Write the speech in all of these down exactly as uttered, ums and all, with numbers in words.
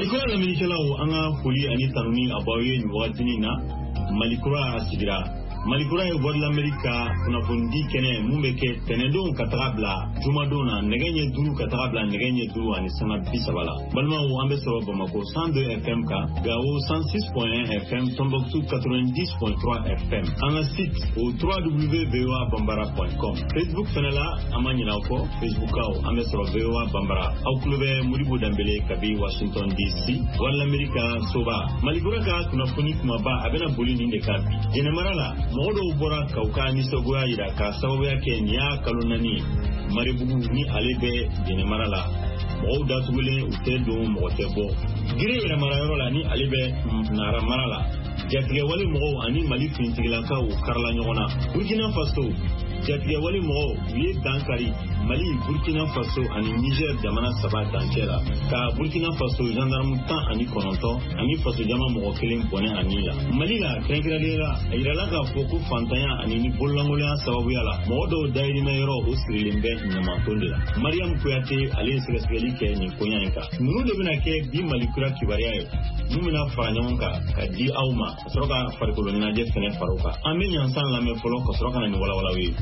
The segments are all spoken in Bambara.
Malikura la minikelaw anga foli ani tanuni abaye ni watini na Malikura asigira Malikura e wad l'Amerika kunafundi kene mumeke tenendo katabla jumadona negenye duru katabla negenye duru ani sana bisabala balma o ambe so Bamako cent deux F M ka Gao cent six point un F M Tombouctou quatre-vingt-dix point trois F M anga site au w w w point v o a bambara point com Facebook fenela amanyina ko Facebook ka ambe so V O A Bambara au klube Muribo Dambele kabi Washington D C wal l'Amerika soba Malikura ka kunafuni kumaba abena bolini de kabi jene marala modo ubora kauka nisogoya ira ka sababu yake nya kalunani maribugu ni alebe jene marala mo datugule utedo mo tebo gire ira marayoro la ni alebe nara marala jatige wali mo ani mali fintigila ka u karla nyona Burkina Faso jatige wali mo wi dankari Mali Burkina Faso ani Niger jamana saba dankera ka Burkina Faso gendarme tan ani kononto ani Faso jama mo kelen pone ani la Mali la krengralera irala ka foko fantanya ani ni bollangola sababu yala mo do dairi mayro usrilimbe nyama tondela Mariam Kuyate ale sekeseli ke ni konyanka nunu de bina ke bi Malikura kibariya numina faranyanka ka di awma soroka farkolona je fene faroka amen yansan la me folo ko soroka na ni wala wala wi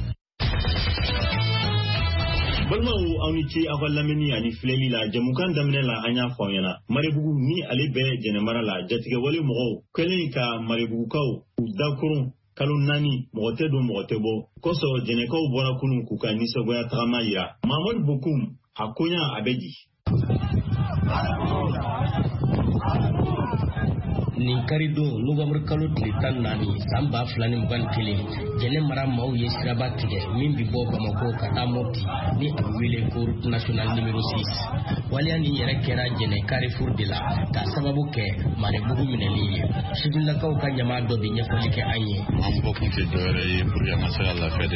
balma o awnici avallameni ani fileli la jamukan damne la anya fonyana marebugu ni alebe jenemara la jatige wale mo kelen ka marebugu kaw dakurun kalun nani mote do mote bo koso jenekaw bora kunun kuka ni sogoya tama yira Mahmoud Bokum akonya abeji ni karido November kalo tlitan nani samba flani mugan kele jene mara mau ye siraba tige min bi bo Bamako kata moti ni abwile ko route nationale numéro six waliya ni yere kera jene Carrefour de la ta sababu ke mare bugu mineli sibilla kaw ka nyama do bi nyefali ke anye am bokku ci doore yi pour ya masha Allah fede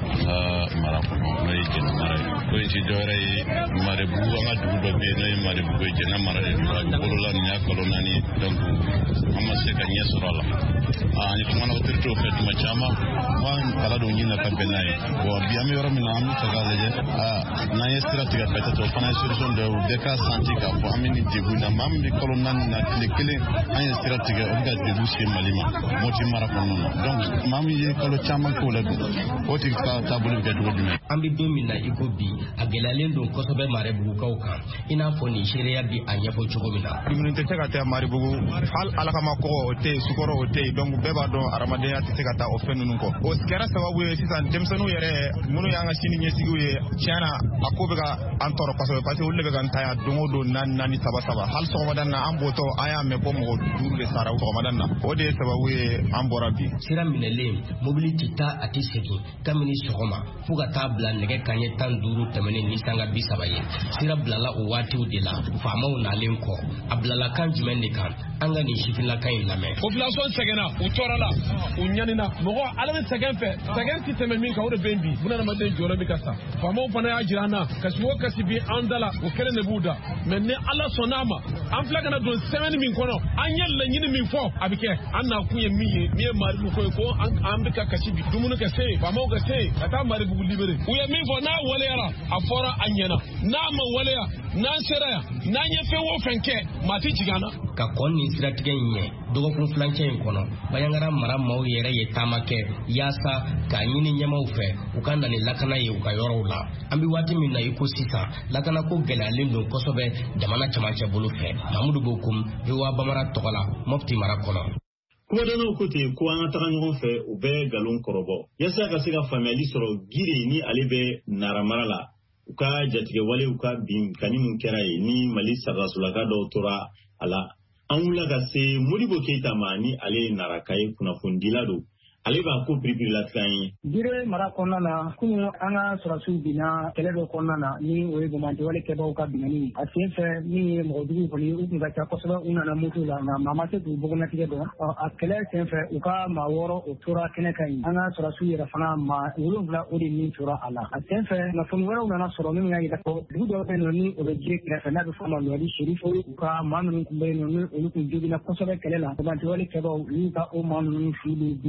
ah mara ko may jene mara ko ci doore yi mare bugu nga dugu do be nay mare bugu jene mara de ko la nya ko nani donc amma se ka nyesura la ah ni kuma na otirto fet ma chama wan kala do nyina ka benay bo biami yoro mi nam ka galeje ah na yesira tiga peta to fana solution de de ka santi ka bo amini jibu na mam bi kolonan na kile kile an yesira tiga oga de busi malima moti mara ko non donc mam ye kolo chama ko la oti ka tabulu ga do dum ambi domina ikobi agelalen don ko sobe mare bugu kawka ina foni sheria bi anya fo chogomina dimun te ka ta mare bugu hal alaka mako te sukoro te donc beba don aramade ya te ka ta o fenunu ko o skera sababu e sisan demsanu yere munu yanga sini nyesigu ye chana akobe ga antoro paso paso ulle ga ntaya dongo do nan nani saba saba hal so wadanna amboto aya me ko mo duru le sara ko madanna o de sababu e ambora bi siram minele mobility ta atiseki kamini sogoma fuga ta blan nege kanye tan duru tamene ni sanga bisabaye sira blala o wati udela fama una lenko ablala kan jimende kan anga ni shifila kan lame population segena utorala unyanina mogo alabe segen fe segen ti teme min ka wore bendi bunana maden jolo mi kasa fama fana ya jirana kaswo kasibi andala o kele ne buda menne ala sonama an flaga na don seven min kono anyel la nyini min fo abike anna kuye miye miye mari ko ko an ambika kasibi dumunu ka se fama ka se ata mari bugu libere uye min fo na wale yara afora anyana na ma wale ya na seraya na nyefe wo fenke mati jigana ka konni siratige nye dogo kun flanche kono bayangara mara maw yere ye tamake yasa ka nyini nyama ufe ukanda ni lakana ye ukayoro la ambi wati min na iko sisa lakana ko gelalin don kosobe jamana chamache bulu fe Mamadou Bokum biwa Bamara tokola mofti mara kono kuma da nan kote ko an ta kan fe u be galon korobo yasa ka siga family soro gire ni alebe naramarala uka jatige wale uka bin kanimun keraye ni Mali sarrasulaka do tora ala an wula ka se Modibo Keita ma ni ale narakaye kunnafondila do ale b'a ko piripiri la kan ye dire mara kɔnɔna na kunu an ka sɔrɔsiw binna kɛlɛ dɔ kɔnɔna na ni o ye bamananwale kɛbaaw ka binani a sen fɛ min ye mɔgɔjugu kɔni u tun ka ca kosɛbɛ u nana moto la nka maa ma se k'u bɔgɔnatigɛ dɔn a kɛlɛ sen fɛ u ka maa wɔɔrɔ o tora kɛnɛ kan ɲi an ka sɔrɔsiw yɛrɛ fana maa wolonwula o de min tora a la a sen fɛ kunnafoni wɛrɛw nana sɔrɔ min y'a yira ko dugu dɔw bɛ yen nɔ ni o bɛ jiri kɛrɛfɛ n'a bɛ fɔ ma lɔri serifo u ka maa minnu tun bɛ yen nɔ ni olu tun jogina kosɛbɛ kɛlɛ la bamananwale kɛbaaw y'u ka o maa ninnu fili bi lɔri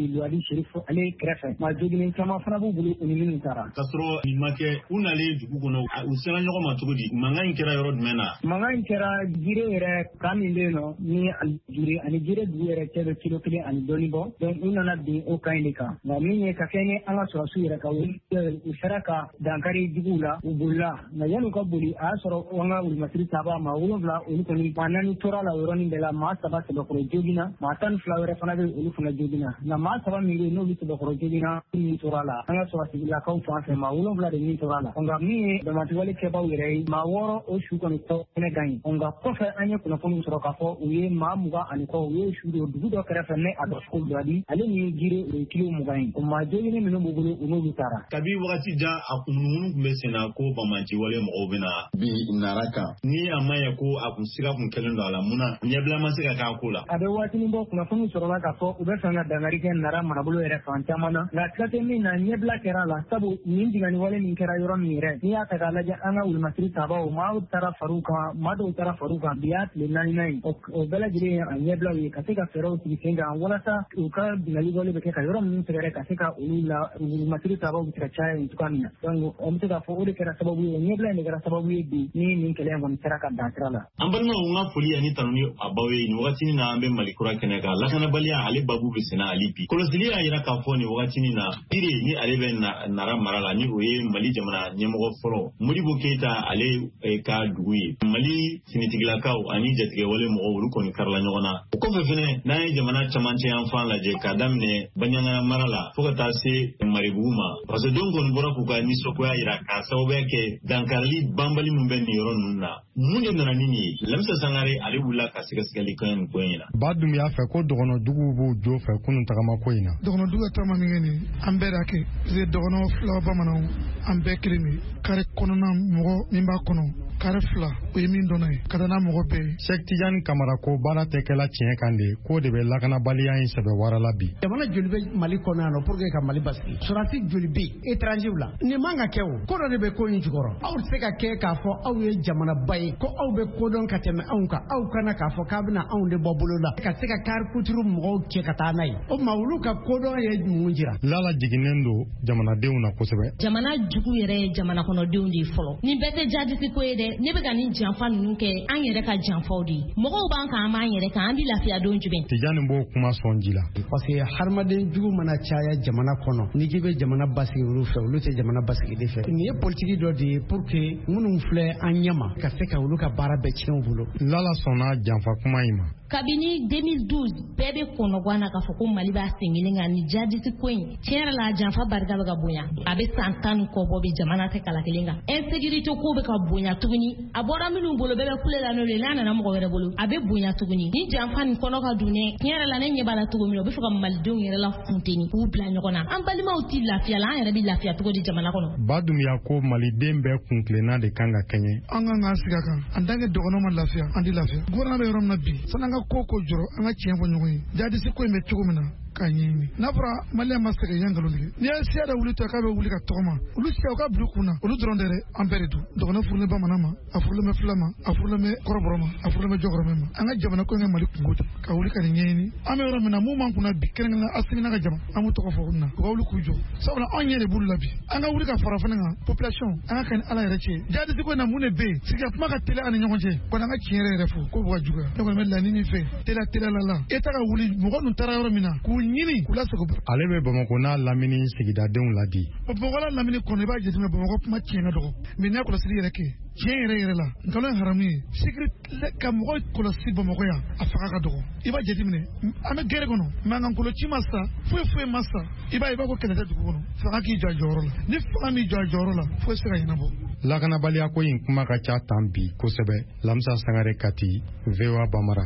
Sherifu ale kɛrɛfɛ ma joginen caman fana b'u bolo u ni minnu taara ka sɔrɔ nin ma kɛ u nalen dugu kɔnɔ u sera ɲɔgɔn ma cogo di mankan in kɛra yɔrɔ jumɛn na mankan in kɛra jire yɛrɛ kan min bɛ yen nɔ ni jire ani jire dugu yɛrɛ cɛ bɛ kilo kelen ani dɔɔnin bɔ donc u nana bin o kan in de kan nka min ye ka kɛ ni an ka sɔrɔsiw yɛrɛ ka wuli u sera ka dankari duguw la u bolila nka yan'u ka boli a y'a sɔrɔ an ka wulumasiri taaba maa wolonwula olu kɔni maa naani tora la o yɔrɔnin bɛɛ la maa saba sɛbɛkɔrɔ joginna maa tan ni fila wɛrɛ fana bɛ olu fana joginna nka maa saba min bɛ yen n'olu sɛbɛkɔrɔ joginna min tora la an ka sɔrɔsigilakaw fan fɛ maa wolonwula de min tora la nka min ye damatiwale kɛbaaw yɛrɛ ye maa wɔɔrɔ o su kɔni tɔ kɛnɛ gan ye nka kɔfɛ an ye kunnafoniw sɔrɔ k'a fɔ u ye maa mugan ani kɔ u ye su don dugu dɔ kɛrɛfɛ ne a dɔ ko dɔdi ale ni jire o ye kilo mugan ye o maa joginni minnu b'u bolo u n'olu taara kabi wagati jan a kunumunu tun bɛ senna ko bamanciwale mɔgɔw bɛna bi nara kan ni a ma ye ko a kun siga kun kɛlen don a la mun na ɲɛbila ma se ka k'a ko la a bɛ waatinin bɔ kunnafoniw sɔrɔla k'a fɔ u bɛ fɛ ka dankari kɛ nara marabolo yɛrɛ fan caman na nka sira tɛ min na ɲɛbila kɛra a la sabu nin binganniwale min kɛra yɔrɔ min yɛrɛ n'i y'a ta k'a lajɛ an ka wulumasiri taabaw maaw taara far'u kan maa dɔw taara far'u kan bi y'a tile naaninan ye o bɛɛ lajɛlen ye a ɲɛbilaw ye ka se ka fɛɛrɛw sigi sen kan walasa u ka binganniwale bɛ kɛ ka yɔrɔ minnu sɛgɛrɛ ka se ka olu la wulumasiri taabaw bɛ se ka caya yen cogoya min na donc an bɛ se k'a fɔ o de kɛra sababu ye ɲɛbila in de kɛra sababu ye bi ni nin kɛlɛ in kɔni sera ka dan sira la an balimaw n ka foli ani tanu ni a baw ye nin wagatinin na an bɛ mali kura kɛnɛ kan lakanabaliya ale babu bɛ senna hali bi kɔlɔsili y'a jira k'a fɔ nin wagatinin na ire ni ale bɛ nara mara la ni o ye mali jamana ɲɛmɔgɔ fɔlɔ modibo keyita ale ka dugu ye mali sinitigilakaw ani jatigɛwale mɔgɔw olu kɔni karila ɲɔgɔn na o kɔfɛ fɛnɛ n'an ye jamana camancɛ yan fan lajɛ k'a daminɛ baɲangaya mara la fo ka taa se maribugu ma parce que don kɔni bɔra k'u ka nisɔngoya jira k'a sababuya kɛ dankarili banbali min bɛ nin yɔrɔ ninnu na mun de nana ni nin ye lamisa sangare ale wulila ka sɛgɛsɛgɛli kɛ nin ko in na ba dum y'a fɛ ko dɔgɔnɔdugu b'u jo fɛ kunun tagama ko in na dɔgɔnɔdugu ka taama min kɛ nin an bɛɛ da kɛ parce que dɔgɔnɔ fila bamananw an bɛɛ kelen de kare kɔnɔna mɔgɔ min b'a kɔnɔ kare fila o ye min dɔnna ye ka taa n'a mɔgɔ bɛɛ ye Sheikh Tijani Kamara ko baara tɛ kɛla tiɲɛ kan de ko de bɛ lakanabaliya in sɛbɛ wara la bi jamana joli bɛ mali kɔnɔ yan nɔ pour que ka mali basigi surasi joli bɛ étranger la nin man ka kɛ o ko dɔ de bɛ ko in jukɔrɔ aw tɛ se ka kɛ k'a fɔ aw ye jamanaba ye ko aw bɛ kodɔn ka tɛmɛ anw kan aw kana k'a fɔ k'a bɛna anw de bɔ bolo la ka se ka kari kuturu mɔgɔw cɛ ka taa n'a ye o ma olu ka kodɔn ye mun jira lala jiginnen don jamanadenw na kosɛbɛ jamana jugu yɛrɛ ye jamana kɔnɔdenw de fɔlɔ nin bɛɛ tɛ jadisi ko ye dɛ ne bɛ ka nin janfa ninnu kɛ an yɛrɛ ka janfaw de ye mɔgɔw b'an kan an b'an yɛrɛ kan an bɛ lafiya don jumɛn Tijani b'o kuma sɔn ji la parce que hadamaden jugu mana caya jamana kɔnɔ ni k'i bɛ jamana basigi olu fɛ olu tɛ jamana basigi de fɛ nin ye politiki dɔ de ye pour que minnu filɛ an ɲɛma ka se ka olu ka baara bɛɛ tiɲɛ u bolo lala sɔnna janfa kuma in ma kabini deux mille douze bɛɛ bɛ kɔnɔgan na k'a fɔ ko mali b'a sen kelen kan ni jadisi ko in tiɲɛ yɛrɛ la janfa barika bɛ ka bonya a bɛ san tan ni kɔ bɔ bi jamana tɛ kala kelen kan insécurité ko bɛ ka bonya tuguni a bɔra minnu bolo bɛɛ bɛ kule la n'olu ye n'a nana mɔgɔ wɛrɛ bolo a bɛ bonya tuguni ni janfa nin kɔnɔ ka dun dɛ tiɲɛ yɛrɛ la ne ɲɛ b'a la cogo min na u bɛ fɛ ka malidenw yɛrɛ la funteni k'u bila ɲɔgɔn na an balimaw tɛ lafiya la an yɛrɛ bɛ lafiya cogo di jamana kɔnɔ Badumiya ko maliden bɛɛ kun tilenna de kan ka kɛɲɛ an kan k'an sigi a kan an danke dɔgɔnɔ ma lafiya an tɛ lafiya gouvernement bɛ yɔrɔ min na bi san'an ka ko ko jɔrɔ an ka tiɲɛ fɔ ɲɔgɔn ye jadisi ko in bɛ cogo min na k'a ɲɛɲini n'a fɔra maliyɛn ma sɛgɛn yan nkalon tigɛ n'i ye siya dɔ wuli to k'a bɛ wuli ka tɔgɔma olu siya u ka bila u kun na olu dɔrɔn tɛ dɛ an bɛɛ de don dɔgɔnɔ furulen bamanan ma a furulen bɛ fila ma a furulen bɛ kɔrɔbɔrɔ ma a furulen bɛ jɔkɔrɔmɛ ma an ka jamana ko in ka mali kungo ta ka wuli ka nin ɲɛɲini an bɛ yɔrɔ min na mun b'an kunna bi kɛrɛnkɛrɛnnen a seginna ka jama an b'u tɔgɔ fɔ olu na u ka wuli k'u jɔ sabula anw ɲɛ de b'olu la bi an ka wuli ka fara fana kan population an ka kɛ ni ala yɛrɛ cɛ jadisi ko in na mun de bɛ yen sigiya kuma ka teli an ni ɲɔgɔn cɛ kɔni an ka tiɲɛ yɛrɛ yɛrɛ fɔ ko b'u ka juguya ne kɔni bɛ laɲini min fɛ teliya teliya la la e ta ka wuli mɔgɔ ninnu taara yɔrɔ min na k'u ɲini k'u lasago ale bɛ Bamakɔ n'a lamini sigidadenw ladi Bamakɔ la lamini kɔnɔ i b'a jateminɛ Bamakɔ kuma tiɲɛ ka dɔgɔ mais n'a kɔlɔsili yɛrɛ kɛ tiɲɛ yɛrɛ yɛrɛ la nkalon ye haramu ye sécurité ka mɔgɔ kɔlɔsi Bamakɔ yan a fanga ka dɔgɔ i b'a jateminɛ an bɛ gɛrɛ kɔnɔ mankankolo ci ma sa foyi foyi ma sa i b'a ye i b'a ko kɛlɛ tɛ dugu kɔnɔ fanga k'i jɔ a jɔyɔrɔ la ni fanga m'i jɔ a jɔyɔrɔ la foyi se ka ɲɛnabɔ lakanabaliya ko in kuma ka ca tan bi kosɛbɛ Lamisa Sangare Kati V O A Bamara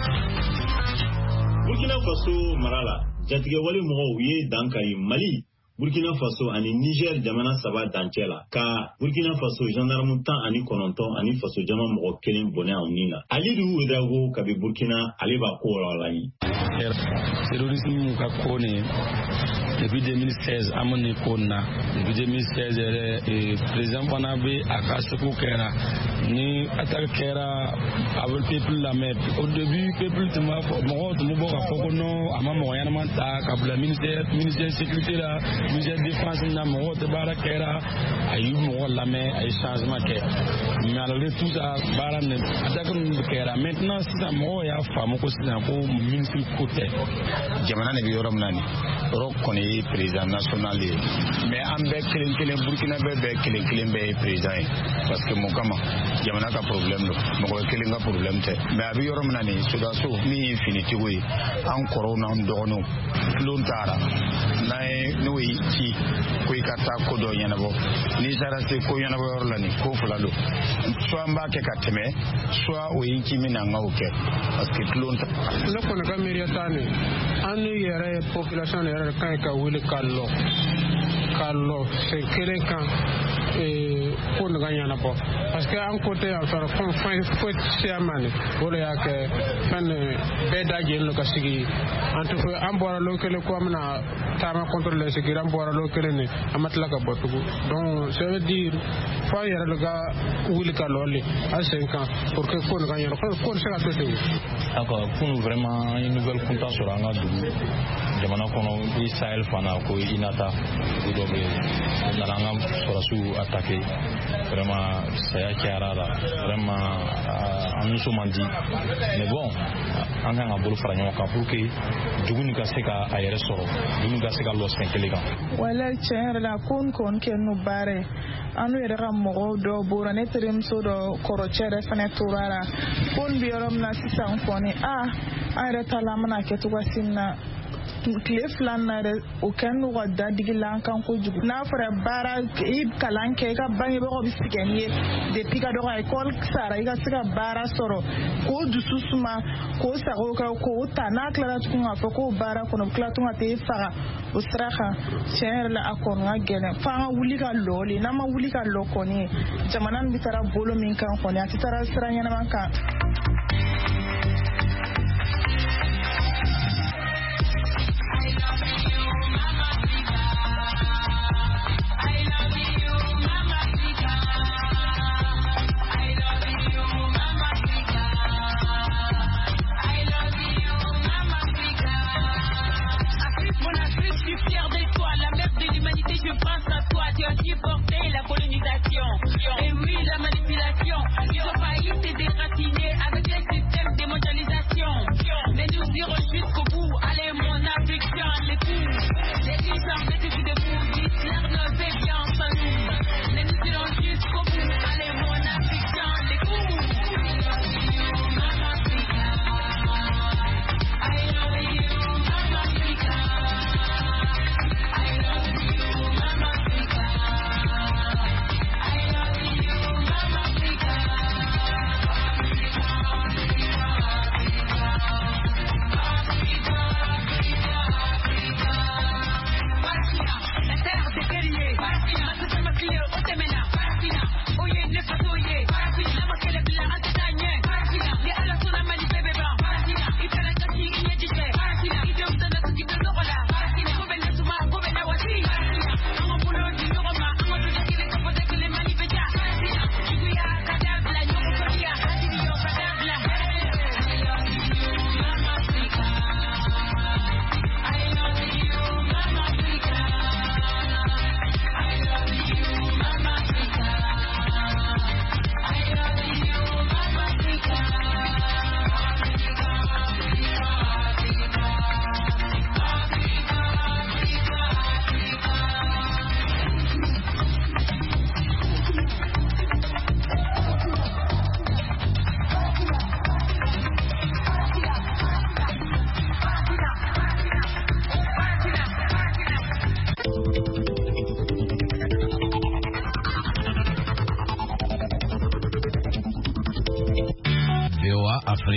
Burkina Faso mara la jatigɛwale mɔgɔw ye dankari Mali Burkina Faso ani Niger jamana saba dancɛ la ka Burkina Faso gendarme tan ani kɔnɔntɔn ani faso jama mɔgɔ kelen bɔnɛ a ni la. Alidu Ouedraogo kabi Burkina ale b'a ko la ni. Terrorisme ka ko ni depuis deux mille seize amani ko na depuis deux mille seize yɛrɛ président fana bɛ a ka seko kɛra ni attaque kɛra avec peuple la mais au début peuple tun b'a fɔ mɔgɔw tun bɛ bɔ ka fɔ ko non a ma mɔgɔ ɲɛnama ta ka bila ministère ministère sécurité la ministère défense na mɔgɔw tɛ baara kɛra a y'u mɔgɔ lamɛn a ye changement kɛ mais malgré tout ça baara nin attaque ninnu kɛra maintenant sisan mɔgɔw y'a faamu ko sisan ko ministre ko tɛ jamana ne bɛ yɔrɔ min na nin yɔrɔ kɔni ye président national ye mais an bɛɛ kelen kelen Burkina bɛɛ bɛɛ kelen kelen bɛɛ ye président ye parce que mun kama jamana ka problème don mɔgɔ kelen ka problème tɛ mais a bɛ yɔrɔ min na nin sodaso min ye finitigiw ye an kɔrɔw n'an dɔgɔninw tulon taara n'an ye n'o ye ci ko i ka taa ko dɔ ɲɛnabɔ n'i taara se ko ɲɛnabɔ yɔrɔ la nin ko fila don soit an b'a kɛ ka tɛmɛ soit o ye ci min na an k'o kɛ parce que tulon ta. ne kɔni ka miiriya t'a ni an ni yɛrɛ population yɛrɛ kan ka wuli ka lɔ ka lɔ sen kelen kan ko nin ka ɲɛnabɔ parce que an ko tɛ yan fɛ fɛn fɛn foyi siya ma ni o de y'a kɛ fɛn bɛɛ da jɛlen don ka sigi an tɛ fɔ an bɔra lɔ kelen ko an bɛna taama contrôler sigi an bɔra lɔ kelen ni an ma tila ka bɔ tugun donc ça veut dire fo an yɛrɛ de ka wuli ka lɔli a sen kan pour que ko nin ka ɲɛnabɔ ko nin se ka to ten. d'accord kun vraiment an ye nouvelle kunta sɔrɔ an ka dugu jamana kɔnɔ i Sahel fana ko i nata dugu dɔ bɛ yen nana an ka sɔrɔsiw attaqué vraiment saya cayara la vraiment an nisɔn man di mais bon an kan ka bolo fara ɲɔgɔn kan pour que dugu nin ka se ka a yɛrɛ sɔrɔ dugu nin ka se ka lɔ sen kelen kan. wala tiɲɛ yɛrɛ la ko nin kɔni kɛ n'o baara ye an yɛrɛ ka mɔgɔw dɔw bɔra ne terimuso dɔ kɔrɔcɛ yɛrɛ fana tora la ko nin bɛ yɔrɔ min na sisan kɔni a an yɛrɛ ta la an bɛna kɛ cogoya si min na tile fila na yɛrɛ o kɛ n'u ka dadigi la an kan kojugu n'a fɔra baara i kalan kɛ i ka bangebagaw bɛ sɛgɛn n'i ye depuis ka dɔgɔ ekɔli sara i ka se ka baara sɔrɔ k'o dusu suma k'o sago kɛ k'o ta n'a tilara tugun k'a fɔ k'o baara kɔnɔ o tila tun ka t'e faga o sira kan tiɲɛ yɛrɛ la a kɔni ka gɛlɛn f'an ka wuli ka lɔli n'an ma wuli ka lɔ kɔni jamana nin bɛ taara bolo min kan kɔni a tɛ taara sira ɲɛnama kan. Je pense à toi, tu as supporté la colonisation. Et oui, la manipulation. Ils ont failli se déraciner avec les systèmes de mondialisation. Mais nous irons jusqu'au bout. Allez, mon affection, les coups. Les dix ans, les défis de vous. Hitler ne fait bien sans nous. Mais nous irons jusqu'au bout. Allez, mon affection, les coups.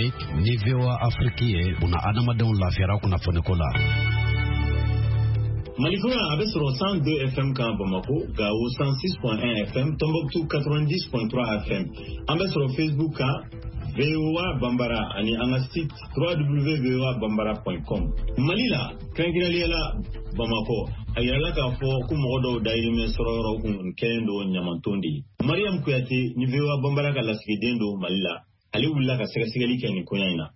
Ni V O A Afrique ye una adamadenw lafiyara kunnafoni ko la. Malikura avait sur cent deux F M quand Bamako, Gao cent six point un F M, Tombouctou quatre-vingt-dix point trois F M. En bas sur Facebook, V O A Bambara, ani anga site w w w point v o a bambara point com. Malila, Kankiraliela Bamako, ayala ka fo kumodo daime sororo kun kendo nyamantondi. Mariam Kuyate ni V O A Bambara ka lasigedendo Malila. Ali wula ka segasegali keni konyaina.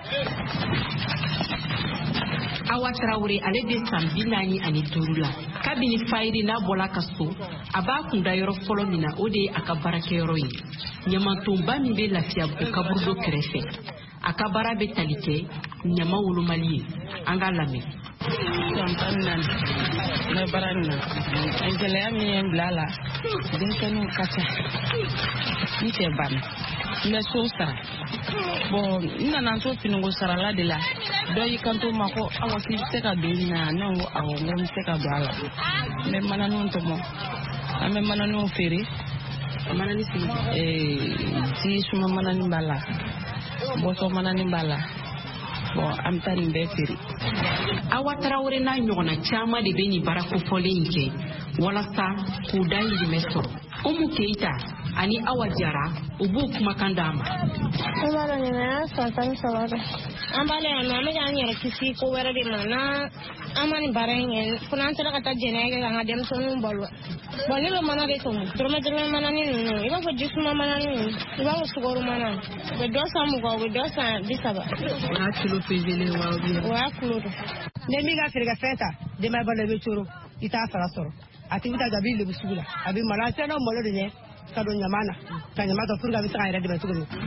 Awa Traoré ale de san bi naani ani duuru la kabini fayiri n'a bɔla ka so a b'a kunda yɔrɔ fɔlɔ min na o de ye a ka baarakɛyɔrɔ ye ɲamantonba min bɛ Lafiyabugu kaburudo kɛrɛfɛ a ka baara bɛ tali kɛ ɲama wolomali ye an ka lamɛn. Santan naani ne baara nin na gɛlɛya min ye n bila a la denmisɛnninw ka ca n cɛ banna n bɛ so sara bon n nana so finiko sarala de la dɔ y'i kanto ma ko awa k'i bɛ se ka don nin na ne ko awɔ n ko n bɛ se ka don a la n bɛ mananinw tɔmɔ an bɛ mananinw feere manani sigi ji suma mananin b'a la bɔsɔ mananin b'a la bon an bɛ taa nin bɛɛ feere. Awa Traoré n'a ɲɔgɔnna caman de bɛ nin baara kofɔlen in kɛ walasa k'u dahirimɛ sɔrɔ. Umu Keita ani Awa Jara u b'u kumakan d'a ma. An b'a dɔn ɲɛnɛya san tan ni saba don. An b'a la yan nɔ an bɛ k'an yɛrɛ kisi ko wɛrɛ de ma na an ma nin baara in kɛ fo n'an sera ka taa jɛnɛya kɛ k'an ka denmisɛnninw balo. Bon ne bɛ mana de tɔmɔ dɔrɔmɛ dɔrɔmɛ manani ninnu i b'a fɔ jisuma manani ninnu i b'a fɔ sukaro mana u bɛ dɔ san mugan u bɛ dɔ san bi saba. O y'a kilo peselen wa o o y'a kilo don. Ne min ka feerekɛfɛn ta denbaya balo i bɛ coro i t'a sara sɔrɔ a tigi bɛ taa gabi lebu sugu la a bɛ malo an sɛnɛ malo de ɲɛ ka don ɲama na ka ɲama tɔ furu ka bɛ se k'a yɛrɛ dɛmɛ cogo min.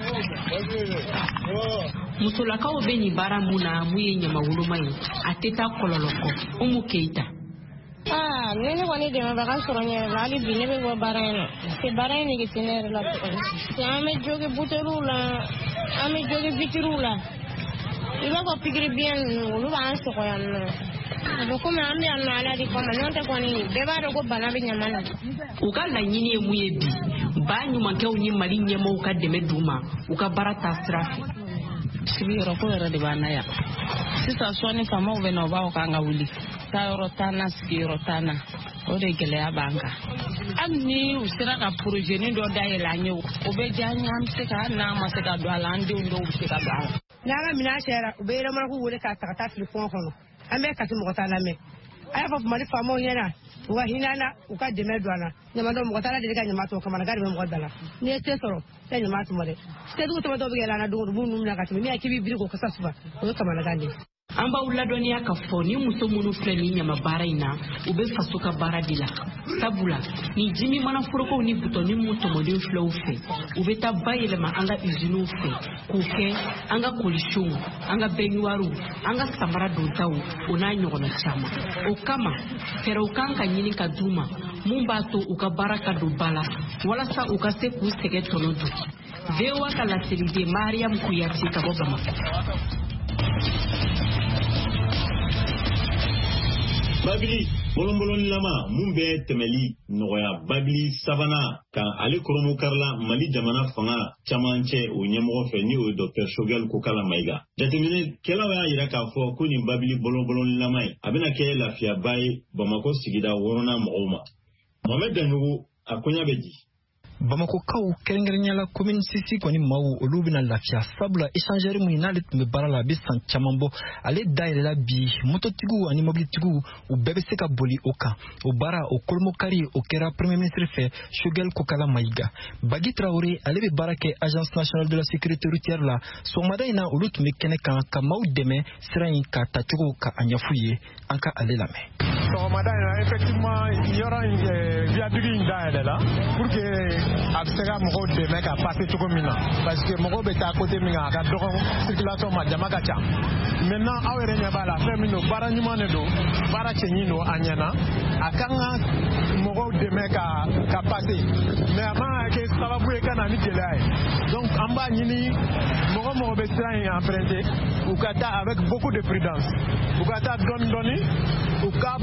Musolakaw bɛ nin baara mun na mun ye ɲama woloma ye a tɛ taa kɔlɔlɔ kɔ Umu Keita. Ah, ne ne kɔni dɛmɛbaga sɔrɔ n yɛrɛ la hali bi ne bɛ bɔ baara in na parce baara in nege tɛ ne yɛrɛ la tuguni. An bɛ jogi buteliw la an bɛ jogi vitiriw la i b'a fɔ pikiri biyɛn ninnu olu b'an sɔgɔ yan nɔ. A bɛ komi an bɛ yan nɔ ala de kama n'o tɛ kɔni bɛɛ b'a dɔn ko bana bɛ ɲama na. U ka laɲini ye mun ye bi ba ɲumankɛw ni Mali ɲɛmɔgɔw ka dɛmɛ d'u ma u ka baara ta sira fɛ. Sigiyɔrɔ ko yɛrɛ de b'an na yan sisan sɔɔni faamaw bɛ na u b'a fɔ k'an ka wuli taayɔrɔ t'an na sigiyɔrɔ t'an na o de gɛlɛya b'an kan hali ni u sera ka porojeni dɔ dayɛlɛ an ye o bɛ diya an ye an bɛ se ka hali n'an ma se ka don a la an denw dɔw bɛ se ka don a la. N'an ka minɛn cɛra u bɛ yɛlɛmanaku wele k'a ta ka taa fili kɔngɔ kɔnɔ an bɛ kasi mɔgɔ t'a lamɛn a y'a fɔ Mali faamaw ɲɛna u ka hinɛ an na u ka dɛmɛ don an na ɲamadɔ mɔgɔ t'a la deli ka ɲama tɔmɔ kamanagan de bɛ mɔgɔ da la n'i ye se sɔrɔ tɛ ɲama tɔmɔ dɛ setigiw tɔmɔtɔ bɛ yɛlɛ an na don o don u b'u nu minɛ ka tɛmɛ min y'a k'i b'i biri k'o kasa suba o ye kamanagan de ye. An b'aw ladɔnniya ka fɔ ni muso minnu filɛ nin ɲama baara in na u bɛ faso ka baara de la sabula ni jimi mana forokow ni butɔni mun tɔmɔden filɛ u fɛ u bɛ taa bayɛlɛma an ka usiniw fɛ k'u kɛ an ka kolisiw an ka bɛɲuwariw an ka samara dontaw o n'a ɲɔgɔnna caman o kama fɛɛrɛw kan ka ɲini ka d'u ma mun b'a to u ka baara ka don ba la walasa u ka se k'u sɛgɛ tɔnɔ dun. V O A ka laseliden Mariam Kuyate ka bɔ Bamako. Babili bolonbolon lama mun bɛ tɛmɛli nɔgɔya babili sabanan kan ale koromo karila Mali jamana fanga caman cɛ o ɲɛmɔgɔ fɛ ni o ye Dr Shogel Kokala Mayiga. Jateminɛkɛlaw y'a yira k'a fɔ ko nin babili bolonbolon lama in a bɛna kɛ lafiyaba ye Bamako sigida wɔɔrɔnan mɔgɔw ma. Mohamed Danjogo a koɲa bɛ di. Bamakokaw kɛrɛnkɛrɛnya la commune sisi kɔni maaw olu bɛna lafiya sabula échangeur mun n'ale tun bɛ baara la a bɛ san caman bɔ ale dayɛlɛla bi mototigiw ani mobilitigiw u bɛɛ bɛ se ka boli o kan o baara o kolomokari o kɛra premier ministre fɛ Shogel Kokala Mayiga. Bagi Traoré ale bɛ baara kɛ agence nationale de la sécurité routière la sɔgɔmada in na olu tun bɛ kɛnɛ kan ka maaw dɛmɛ sira in ka tacogo ka a ɲɛf'u ye an ka ale lamɛn. Sɔgɔmada in na effectivement yɔrɔ in viaduc in dayɛlɛ la pour que a bɛ se ka mɔgɔw dɛmɛ ka passer cogo min na parce que mɔgɔw bɛ taa côté min kan a ka dɔgɔ circulation ma jama ka ca maintenant aw yɛrɛ ɲɛ b'a la fɛn min don baara ɲuman de don baara cɛɲi don a ɲɛna a kan ka mɔgɔw dɛmɛ ka ka passer mais a man kɛ sababu ye ka na ni gɛlɛya ye donc an b'a ɲini mɔgɔ mɔgɔ bɛ sira in emprunter u ka taa avec beaucoup de prudence u ka taa dɔɔni dɔɔni u ka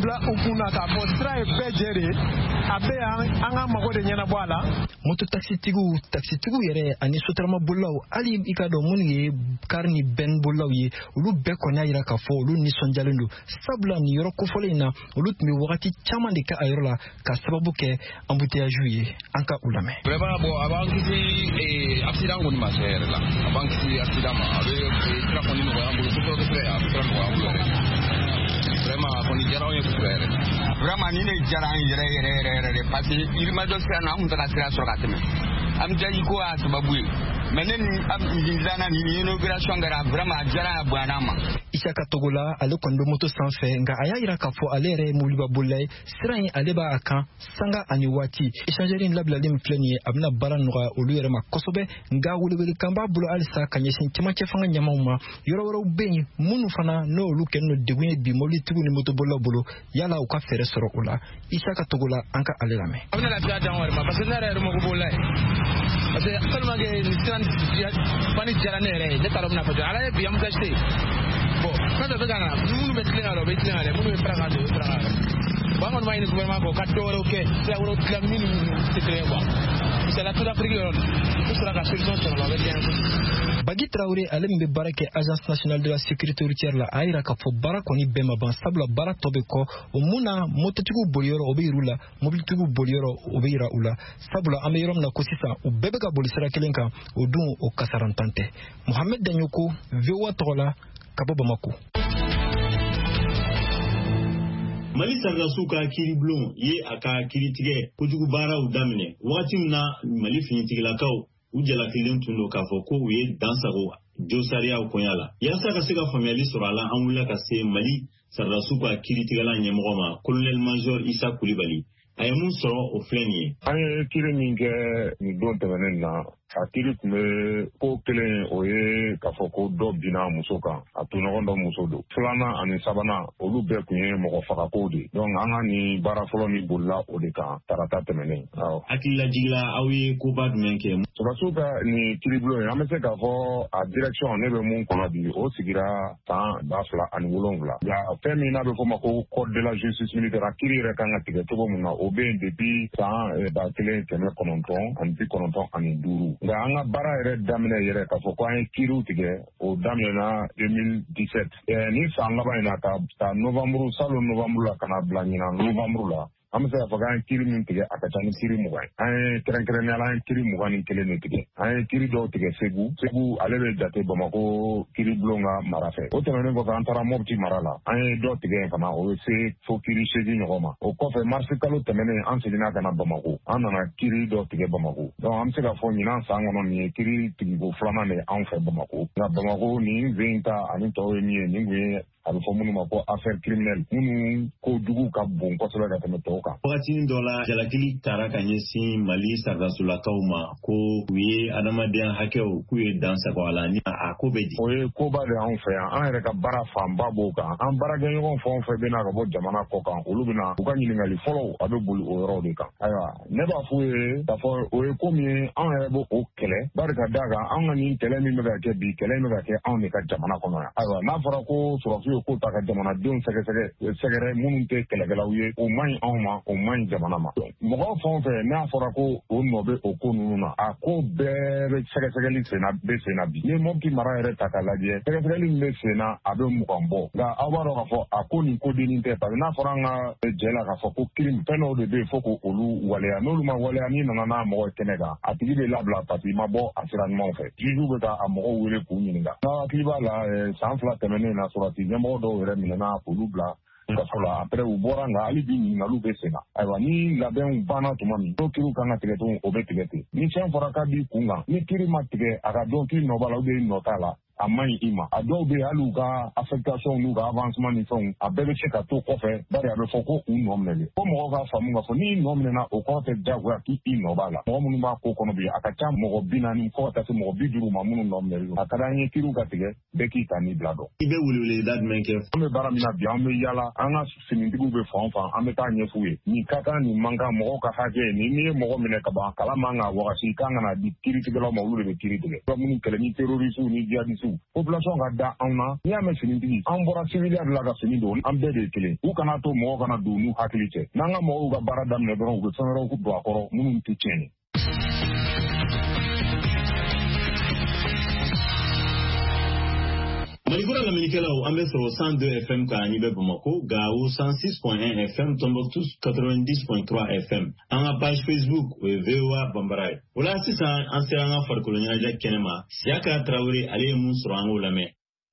bila u kunna k'a fɔ sira ye bɛɛ jɛ de a bɛ yan an ka mago de ɲɛnabɔ a la. Moto taxitigiw taxitigiw yɛrɛ ani sotarama bolilaw hali i ka dɔn minnu ye kari ni bɛn bolilaw ye olu bɛɛ kɔni y'a yira k'a fɔ olu nisɔndiyalen don sabula nin yɔrɔ kofɔlen in na olu tun bɛ wagati caman de kɛ a yɔrɔ la ka sababu kɛ embouteillage ye an ka u lamɛn. Vraiment bon a b'an kisi accident kɔni ma se yɛrɛ la a b'an kisi accident ma a bɛ sira kɔni nɔgɔya an bolo kosɛbɛ kosɛbɛ a bɛ sira nɔgɔya an bolo yɛrɛ vraiment a kɔni diyara anw ye kosɛbɛ yɛrɛ. Vraiment ni ne diyara an yɛrɛ yɛrɛ yɛrɛ yɛrɛ de parce que yirimajɔ sira na an tun tɛ ka sira sɔrɔ ka tɛmɛ an bɛ jaji ko y'a sababu ye mais ne ni nin dilanna nin inauguration kɛra vraiment a diyara a bonyana ma. Isaka Togola ale kɔni bɛ moto sanfɛ nka a y'a yira k'a fɔ ale yɛrɛ ye mobiliba bolila ye sira in ale b'a kan sanga ani waati échangeur in labilalen min filɛ nin ye a bɛna baara nɔgɔya olu yɛrɛ ma kosɛbɛ nka welewelekan b'a bolo halisa ka ɲɛsin cɛmancɛ fanga ɲɛmaw ma yɔrɔ wɛrɛw bɛ yen minnu fana n'olu kɛlen don degun ye bi mobilitigiw ni motobolilaw bolo yala u ka fɛɛrɛ sɔrɔ o la Isaka Togola an ka ale lamɛn. A bɛna lafiya d'an wɛrɛ ma parce que ne yɛrɛ yɛrɛ mako b'o la ye parce que tellement que nin sira fani diyara ne yɛrɛ ye ne t'a dɔn bɛna fɔ ala ye bi embouteillage tɛ yen bon fɛn dɔ bɛ ka na minnu bɛ tilen ka la o bɛ tilen ka la minnu bɛ fara ka don o bɛ fara ka la bon an kɔni b'a ɲini gouvernement fɛ o ka dɔ wɛrɛw kɛ sira wɛrɛw dilan min ni tɛ kelen ye quoi misaliya toute Afrique yɔrɔ n'u sera ka solution sɔrɔ la o bɛ diya Bagi Traoré ale min bɛ baara kɛ agence nationale de la sécurité routière la a yira k'a fɔ baara kɔni bɛɛ ma ban sabula baara tɔ bɛ kɔ o mun na mototigiw boliyɔrɔ o bɛ yira u la mobilitigiw boliyɔrɔ o bɛ yira u la sabula an bɛ yɔrɔ min na ko sisan u bɛɛ bɛ ka boli sira kelen kan o dun o kasarantan tɛ Mohamed Danyoko V O A tɔgɔ la ka bɔ Bamako. Mali sardasuw ka kiiribulon ye a ka kiiritigɛ kojugu baaraw daminɛ waati min na Mali finitigilakaw u jalakilen tun don k'a fɔ ko u ye dansago jo sariyaw kɔnya la yaasa ka se ka faamuyali sɔrɔ a la an wulila ka se Mali sardasuw ka kiiritigɛla ɲɛmɔgɔ ma colonel major Isa Kulibali a ye mun sɔrɔ o filɛ nin ye. An ye kiiri min kɛ nin don tɛmɛnen na a kiiri tun bɛ ko kelen o ye k'a fɔ ko dɔ binna muso kan a toɲɔgɔn dɔ muso don filanan ani sabanan olu bɛɛ tun ye mɔgɔ fagakow de donc an ka nin baara fɔlɔ min bolila o de kan tarata tɛmɛnen. Hakililajigila aw ye koba jumɛn kɛ. Sɔrɔsiw ka nin kiiribulon ye an bɛ se k'a fɔ a direction ne bɛ mun kɔnɔ bi o sigira san ba fila ani wolonwula nka fɛn min n'a bɛ fɔ ma ko code de la justice militaire a kiiri yɛrɛ kan ka tigɛ cogo min na o bɛ yen depuis san ba kelen kɛmɛ kɔnɔntɔn ani bi kɔnɔntɔn ani duuru. Nka an ka baara yɛrɛ daminɛ yɛrɛ k'a fɔ ko an ye kiiriw tigɛ o daminɛna deux mille dix-sept ni san laban in na ka ta novembre salon novembre la ka na bila ɲinan novembre la an bɛ se k'a fɔ k'an ye kiiri min tigɛ a ka ca ni kiiri mugan ye an ye kɛrɛnkɛrɛnnenya la an ye kiiri mugan ni kelen de tigɛ an ye kiiri dɔw tigɛ Segu Segu ale bɛ jate Bamako kiiribulon ka mara fɛ o tɛmɛnen kɔfɛ an taara Mopti mara la an ye dɔ tigɛ yen fana o bɛ se fo kiiri seegin ɲɔgɔn ma o kɔfɛ marisi kalo tɛmɛnen an seginna ka na Bamako an nana kiiri dɔ tigɛ Bamako donc an bɛ se k'a fɔ ɲinan san kɔnɔ nin ye kiiri tigiko filanan de ye anw fɛ Bamako nka Bamako nin ve in ta ani tɔw ye min ye nin kun ye a bɛ fɔ minnu ma ko affaire criminelle minnu ko jugu ka bon kosɛbɛ ka tɛmɛ tɔw kan. Wagati dɔ la jalakili taara ka ɲɛsin Mali sardasolakaw ma ko u ye adamadenya hakɛw k'u ye dansago a la ni a ko bɛ di. O ye koba de anw fɛ yan an yɛrɛ ka baara fanba b'o kan an baarakɛɲɔgɔn fɛn o fɛn bɛna ka bɔ jamana kɔ kan olu bɛna u ka ɲininkali fɔlɔw a bɛ boli o yɔrɔw de kan. Ayiwa ne b'a fɔ ye k'a fɔ o ye ko min ye anw yɛrɛ b'o o kɛlɛ bari ka d'a kan anw ka nin kɛlɛ min bɛ ka kɛ bi kɛlɛ min bɛ ka kɛ anw de ka jamana kɔnɔ yan. Ayiwa n'a fɔra ko sɔrɔsiw ye ko ta ka jamanadenw sɛgɛsɛgɛ sɛgɛrɛ minnu tɛ kɛlɛkɛlaw ye o man ɲi anw ma o man ɲi jamana ma. Mɔgɔ fɛn o fɛn n'a fɔra ko o nɔ bɛ o ko ninnu na a ko bɛɛ bɛ sɛgɛsɛgɛli senna bɛ senna bi. Ni Mopti mara yɛrɛ ta k'a lajɛ sɛgɛsɛgɛli min bɛ senna a bɛ mugan bɔ nka aw b'a dɔn k'a fɔ a ko nin ko dennin tɛ parce que n'a fɔra an ka jɛ la k'a fɔ ko crime fɛn dɔw de bɛ yen fo k'olu waleya n'olu ma waleya n'i nana n'a mɔgɔ kɛnɛ kan a tigi bɛ labila parce que i ma bɔ a sira ɲumanw fɛ juges bɛ taa a mɔgɔw wele k'u ɲininka. N'a hakili b'a la san fila tɛmɛnen na sɔrɔsi ɲɛmɔgɔ dɔw yɛrɛ minɛna olu bila kaso la après u bɔra nka hali bi ɲininkaliw bɛ sen na. Ayiwa ni labɛnw banna tuma min n'o kiiriw kan ka tigɛ tun o bɛ tigɛ ten ni fɛn fɔra k'a b'i kun kan ni kiiri ma tigɛ a ka dɔn k'i nɔ b'a la ou bien i nɔ t'a la a man ɲi i ma a dɔw bɛ yen hali u ka affectation n'u ka avancement ni fɛnw a bɛɛ bɛ se ka to kɔfɛ bari a bɛ fɔ ko u nɔ minɛlen fo mɔgɔw k'a faamu k'a fɔ n'i nɔ minɛna o kɔrɔ tɛ diyagoya k'i nɔ b'a la mɔgɔ minnu b'a ko kɔnɔ bi a ka ca mɔgɔ bi naani fo ka taa se mɔgɔ bi duuru ma minnu nɔ minɛlen a ka d'an ye kiiriw ka tigɛ bɛɛ k'i ta n'i bila dɔn. I bɛ weleweleda jumɛn kɛ. An bɛ baara min na bi an bɛ yaala an ka finitigiw bɛ fan o fan an bɛ taa ɲɛf'u ye nin ka kan nin man kan mɔgɔw ka hakɛ ni n'i ye mɔgɔ minɛ ka ban kala man kan wagati kan ka na di kiiritigɛlaw ma olu de bɛ kiiri tigɛ minnu kɛlɛ ni terroristes ni djihadistes su population ka da anw na n'i y'a mɛn finitigi an bɔra civiliya de la ka fini don an bɛɛ de ye kelen u kana to mɔgɔw kana don n'u hakili cɛ n'an ka mɔgɔw ka baara daminɛ dɔrɔn u bɛ fɛn wɛrɛw don a kɔrɔ minnu tɛ tiɲɛ. Malikura Laminikelaw an bɛ sɔrɔ cent deux F M ka ani bɛ Bamako, Gawo cent six point un F M, Tombouctou quatre-vingt-dix point trois F M. An ka page Facebook o ye V O A Bambara ye. O la sisan an sera an ka farikolo ɲɛnajɛ kɛnɛ ma. Siyaka Traoré ale ye mun sɔrɔ an k'o lamɛn.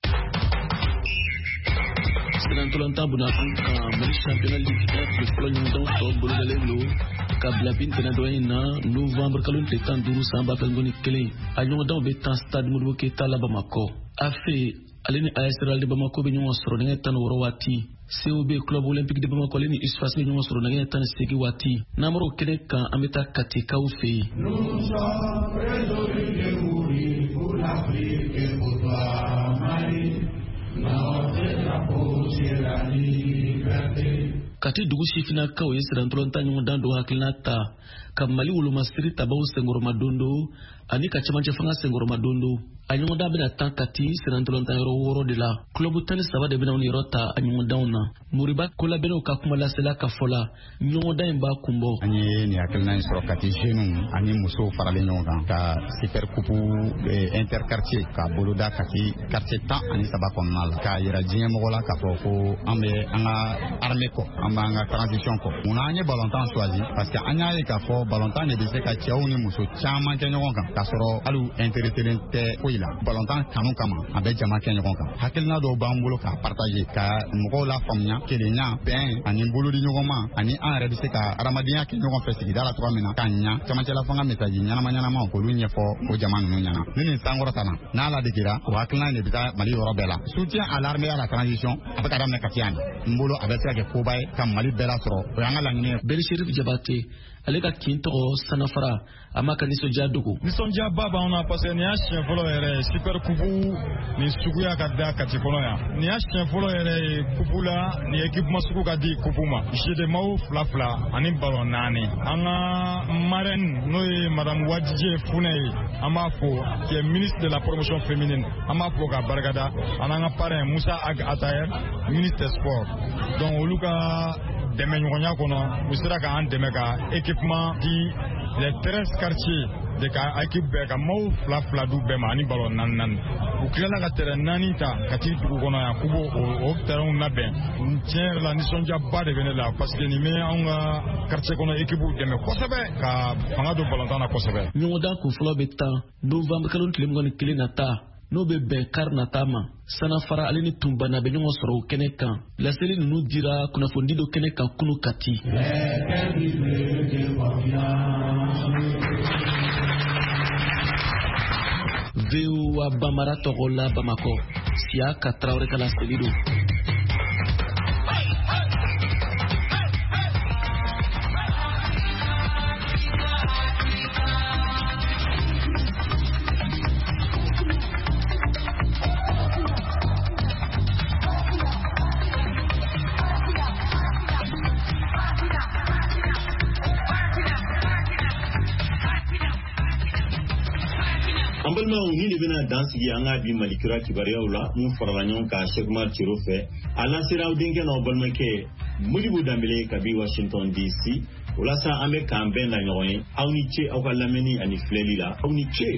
Senantolanta buna an ka Mali championnat ligue de fɔlɔ ɲɔgɔndanw tɔ bolodalen don ka bila bin tɛnɛdɔ in na novembre kalo tile tan duuru san ba fila ni kelen a ɲɔgɔndanw bɛ tan stade Modibo Keita la Bamakɔ. A fe ale ni A S Real de Bamako bɛ ɲɔgɔn sɔrɔ nɛgɛ tan ni wɔɔrɔ waati. C O B Club Olympique de Bamako ale ni U S F A S bɛ ɲɔgɔn sɔrɔ nɛgɛ tan ni seegin waati. N'amaro kɛnɛ kan an bɛ taa Katikaw fɛ yen. Nous sommes résolus de mourir pour l'Afrique et pour toi, Mali. Notre drapeau c'est la liberté. Kati dugu sifinakaw ye sirantolanta ɲɔgɔndan dɔ hakilina ta ka Mali wolomasiri tabaw senkɔrɔma dondo ani ka cɛmancɛ fanga senkɔrɔma dondo. A ɲɔgɔndan bɛna tan Kati sirantolanta yɔrɔ wɔɔrɔ de la. Kulobu tan ni saba de bɛna ni yɔrɔ ta a ɲɔgɔndanw na. Moriba kolabɛnɛw ka kuma lasela ka fɔ la ɲɔgɔndan in b'a kunbɔ. An ye nin hakilina in sɔrɔ Kati jeunes ani musow faralen ɲɔgɔn kan ka super coupe interquartier ka boloda Kati quartier tan ani saba kɔnɔna la k'a yira diɲɛ mɔgɔ la k'a fɔ ko an bɛ an ka armée kɔ an b'an ka transition kɔ. Munna an ye balontan choisi parce que an y'a ye k'a fɔ balontan de bɛ se ka cɛw ni muso caman kɛ ɲɔgɔn kan k'a sɔrɔ hali u intéressé tɛ foyi la. Balontan kanu kama a bɛ jama kɛ ɲɔgɔn kan. Hakilina dɔw b'an bolo k'a partager ka mɔgɔw la faamuya kelenya bɛn ani bolodi ɲɔgɔn ma ani an yɛrɛ bɛ se ka adamadenya kɛ ɲɔgɔn fɛ sigida la cogoya min na k'a ɲa camancɛla fanga message ɲanama ɲanama k'olu ɲɛfɔ o jama ninnu ɲɛna. Ni nin sankɔrɔta na n'a ladegira o hakilina de bɛ taa Mali yɔrɔ bɛɛ la. Soutien à l'armée à la transition a bɛ ka daminɛ Kati yan n bolo a bɛ se ka kɛ koba ye ka Mali bɛɛ la sɔrɔ o y'an ka laɲini ye. Bɛli Sherif Jabate ale ka kin tɔgɔ Sanafara a ma ka nisɔndiya dogo. Nisɔndiyaba b'anw na parce que nin y'a siɲɛ fɔlɔ yɛrɛ super coupe nin suguya ka da Kati kɔnɔ yan. Nin y'a siɲɛ fɔlɔ yɛrɛ ye coupe la nin équipement sugu ka di coupe ma. Jeu de maillots fila fila ani ballon naani. An ka marraine n'o ye madame Wadije Funɛ ye an b'a fɔ qui est ministre de la promotion féminine an b'a fɔ ka barikada an ka parrain Musa Ag Atayer ministre sport. Donc olu ka dɛmɛ ɲɔgɔnya kɔnɔ u sera k'an dɛmɛ ka équipement di les treize quartiers de ka équipe bɛɛ ka maaw fila fila du bɛɛ ma ani ballon naani naani u tilala ka terrain naani ta ka t'i dugu kɔnɔ yan k'u b'o o terrainw labɛn tiɲɛ yɛrɛ la nisɔndiyaba de bɛ ne la parce que nin bɛ anw ka quartier kɔnɔ équipew dɛmɛ kosɛbɛ ka fanga don ballon tan na kosɛbɛ. ɲɔgɔndan kun fɔlɔ bɛ tan novembre kalo tile mugan ni kelen na ta n'o bɛ bɛn kari nata ma. Sanafara ale ni Tumbana bɛ ɲɔgɔn sɔrɔ o kɛnɛ kan. Laseli ninnu dira kunnafoni do kɛnɛ kan kunu Kati. V O A Bambara tɔgɔ la Bamakɔ. Siyaka Traoré ka laseli do. An balimaw ni de bɛna dan sigi an ka bi Malikura kibaruyaw la mun farala ɲɔgɔn kan Cheikh Umar Ciro fɛ a lasera aw denkɛ n'aw balimakɛ Modibo Dembele kabi Washington D C walasa an bɛ k'an bɛn la ɲɔgɔn ye aw ni ce aw ka lamɛnni ani filɛli la aw ni ce.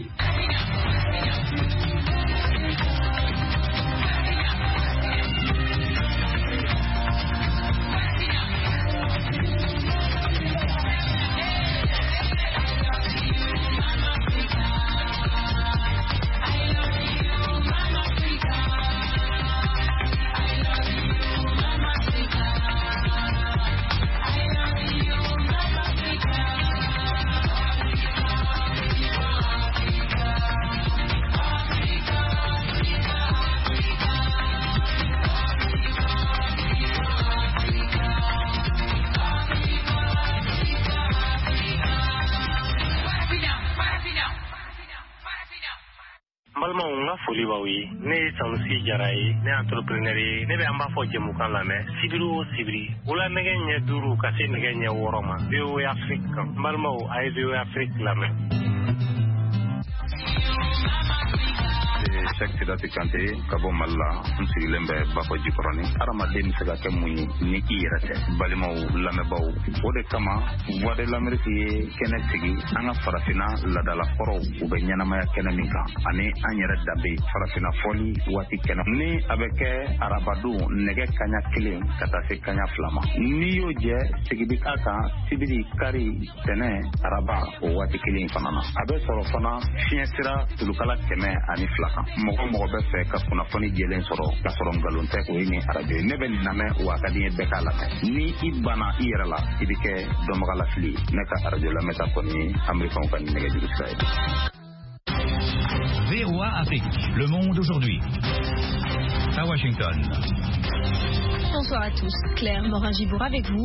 Ne Sanusi Jara ye ne entrepreneur ye ne bɛ an b'a fɔ jɛmukan lamɛn sibiri o sibiri wula nɛgɛ ɲɛ duuru ka se nɛgɛ ɲɛ wɔɔrɔ ma V O A Afrique kan n balimaw a ye V O A Afrique lamɛn. Cheikh Sidati Kanté ka bɔ Mali la n sigilen bɛ Bafɔ Jikɔrɔni. Adamaden bɛ se ka kɛ mun ye ni i yɛrɛ tɛ. Balimaw lamɛnbaw, o de kama Voix de l'Amérique ye kɛnɛ sigi an ka farafinna ladalakɔrɔw u bɛ ɲɛnamaya kɛnɛ min kan ani an yɛrɛ danbe farafinna fɔli waati kɛnɛ. Ni a bɛ kɛ arabadon nɛgɛ kaɲa kelen ka taa se kaɲa fila ma. N'i y'o jɛ sigidi k'a kan sibiri kari tɛnɛ araba o waati kelen fana na. A bɛ sɔrɔ fana fiɲɛ sira tulukala kɛmɛ ani fila kan. Mɔgɔ mɔgɔ bɛ fɛ ka kunnafoni jɛlen sɔrɔ ka sɔrɔ nkalon tɛ o ye nin arajo ye. Ne bɛ nin lamɛn wa a ka di n ye bɛɛ k'a lamɛn. Ni i banna i yɛrɛ la i bɛ kɛ dɔnbagalafili ye. Ne ka arajo lamɛnta kɔni ye Americains ka nɛgɛjuru sira ye. V O A Afrique, le monde aujourd'hui. À Washington. Bonsoir à tous. Claire Morin-Gibour avec vous.